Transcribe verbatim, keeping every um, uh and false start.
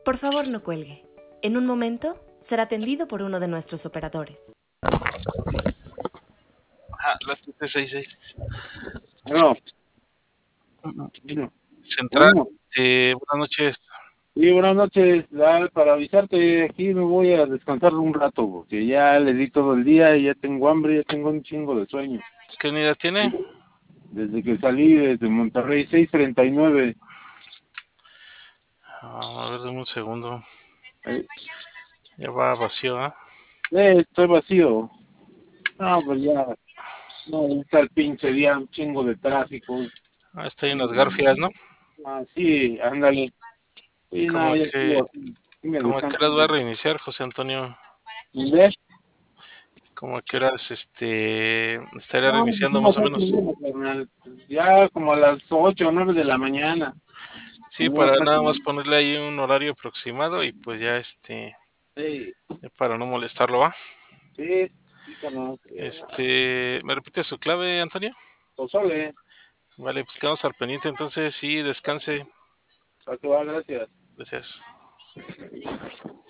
Por favor, no cuelgue. En un momento será atendido por uno de nuestros operadores. Ah, la siete seis seis. No, no. Central, Bueno, eh, buenas noches. sí, buenas noches. Ah, para avisarte, aquí me voy a descansar un rato, porque ya le di todo el día y ya tengo hambre, ya tengo un chingo de sueño. ¿Qué unidad tiene? Desde que salí desde Monterrey, seis treinta y nueve. Ah, a ver, dame un segundo. Eh, Ya va vacío, ¿ah? eh, estoy vacío. No, pues ya, no, está el pinche día, un chingo de tráfico. Ah, está ahí en las Garfias, ¿no? Ah, sí, ándale. Sí, no, Como ya que, estuvo así. Sí me como que descanso. horas va a reiniciar, José Antonio. ¿Ves? Como que horas, este, estaría No, reiniciando no, más o no, menos. no, carnal. Ya como a las ocho o nueve de la mañana. Sí, No, para nada más casi. ponerle ahí un horario aproximado y pues ya, este, Sí, ya para no molestarlo, ¿va? sí, sí, carnal. Este, ¿me repite su clave, Antonio? Pozole, Vale, pues quedamos al pendiente, entonces sí, descanse. para que va, gracias. Gracias.